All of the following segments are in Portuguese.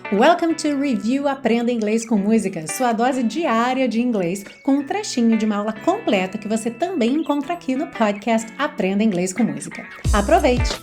Welcome to Review Aprenda Inglês com Música, sua dose diária de inglês, com um trechinho de uma aula completa que você também encontra aqui no podcast Aprenda Inglês com Música. Aproveite!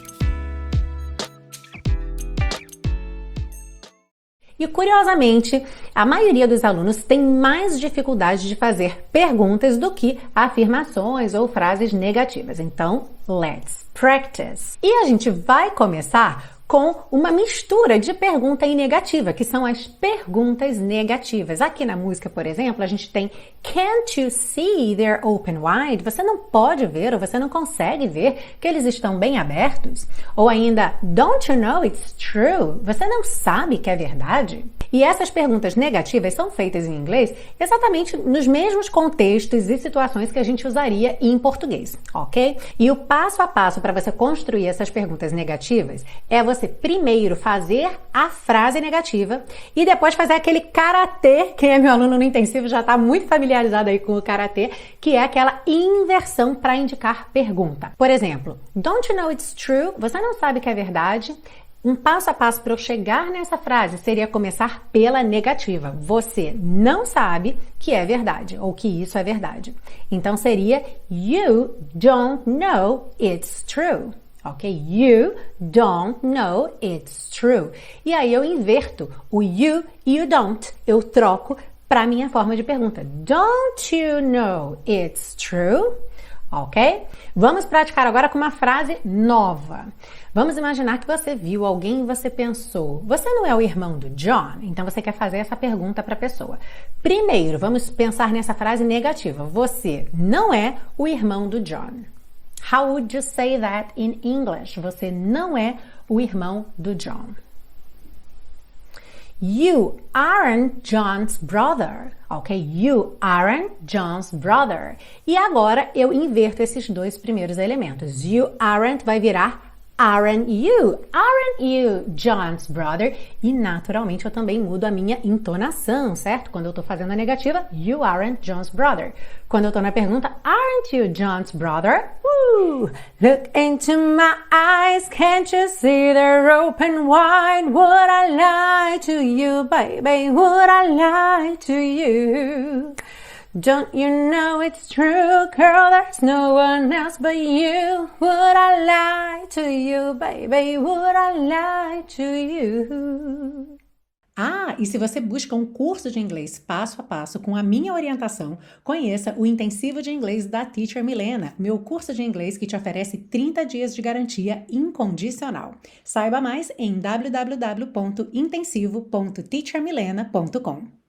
E curiosamente, a maioria dos alunos tem mais dificuldade de fazer perguntas do que afirmações ou frases negativas. Então, let's practice! E a gente vai começar com uma mistura de pergunta e negativa, que são as perguntas negativas. Aqui na música, por exemplo, a gente tem Can't you see they're open wide? Você não pode ver ou você não consegue ver que eles estão bem abertos? Ou ainda, Don't you know it's true? Você não sabe que é verdade? E essas perguntas negativas são feitas em inglês exatamente nos mesmos contextos e situações que a gente usaria em português, ok? E o passo a passo para você construir essas perguntas negativas é você primeiro fazer a frase negativa e depois fazer aquele karatê. Quem é meu aluno no intensivo já está muito familiarizado aí com o karatê, que é aquela inversão para indicar pergunta. Por exemplo, Don't you know it's true? Você não sabe que é verdade? Um passo a passo para eu chegar nessa frase seria começar pela negativa. Você não sabe que é verdade ou que isso é verdade. Então seria You don't know it's true. Ok? You don't know it's true. E aí eu inverto o you e o don't. Eu troco para a minha forma de pergunta. Don't you know it's true? Ok? Vamos praticar agora com uma frase nova. Vamos imaginar que você viu alguém e você pensou, você não é o irmão do John? Então você quer fazer essa pergunta para a pessoa. Primeiro, vamos pensar nessa frase negativa. Você não é o irmão do John. How would you say that in English? Você não é o irmão do John. You aren't John's brother, ok? You aren't John's brother. E agora eu inverto esses dois primeiros elementos. You aren't vai virar aren't you? Aren't you John's brother? E naturalmente eu também mudo a minha entonação, certo? Quando eu tô fazendo a negativa, you aren't John's brother. Quando eu tô na pergunta, aren't you John's brother? Look into my eyes, can't you see they're open wide? Would I lie to you, baby? Would I lie to you? Don't you know it's true, girl, there's no one else but you. Would I lie to you, baby? Would I lie to you? Ah, e se você busca um curso de inglês passo a passo com a minha orientação, conheça o Intensivo de Inglês da Teacher Milena, meu curso de inglês que te oferece 30 dias de garantia incondicional. Saiba mais em www.intensivo.teachermilena.com.